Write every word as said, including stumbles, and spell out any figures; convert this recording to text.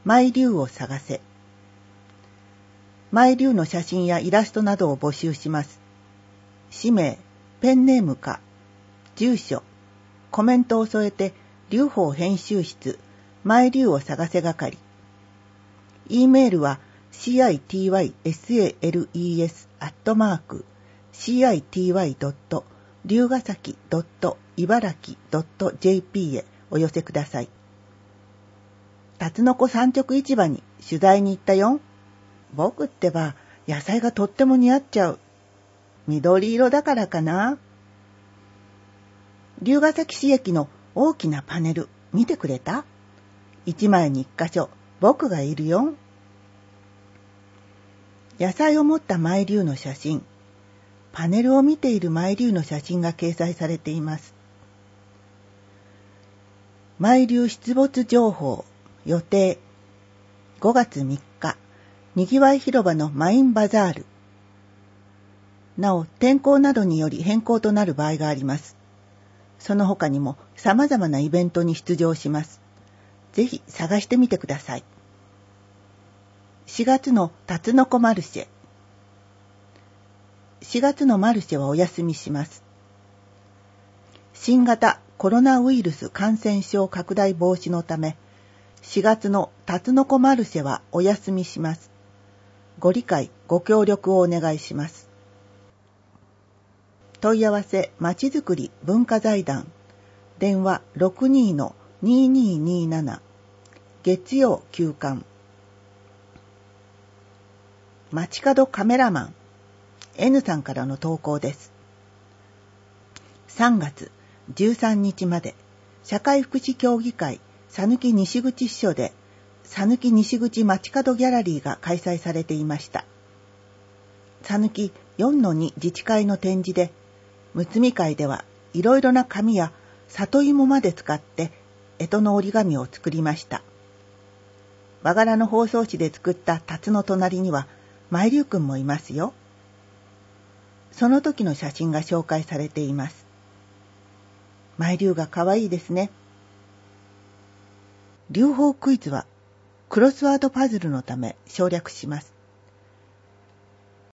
マイリュウを探せ。マイリュウの写真やイラストなどを募集します。氏名、ペンネームか、住所、コメントを添えて、劉邦編集室、マイリュウを探せ係。E メールは シーアイティーワイサル アットマーク シーアイティーワイ ドット 龍ヶ崎 ドット 茨城 ドット ジェーピー へお寄せください。タツノコ産直市場に取材に行ったよ。僕ってば野菜がとっても似合っちゃう。緑色だからかな。龍ヶ崎市駅の大きなパネル見てくれた？一枚に一箇所僕がいるよ。野菜を持ったマイリュウの写真、パネルを見ているマイリュウの写真が掲載されています。マイリュウ出没情報、予定、ごがつみっか、にぎわい広場のマインバザール。なお、天候などにより変更となる場合があります。その他にも様々なイベントに出場します。ぜひ探してみてください。しがつのタツノコマルシェ。しがつのマルシェはお休みします。新型コロナウイルス感染症拡大防止のため、しがつのタツノコマルシェはお休みします。ご理解、ご協力をお願いします。問い合わせまちづくり文化財団、電話 ろくにーのにーにーにーなな、月曜休館。街角カメラマン N さんからの投稿です。さんがつじゅうさんにちまで社会福祉協議会さぬき西口支所でさぬき西口街角ギャラリーが開催されていました。さぬき よんのに 自治会の展示で、むつみ会ではいろいろな紙や里芋まで使って干支の折り紙を作りました。和柄の包装紙で作ったタツの隣にはマイリュウくんもいますよ。その時の写真が紹介されています。マイリュウがかわいいですね。劉邦クイズはクロスワードパズルのため省略します。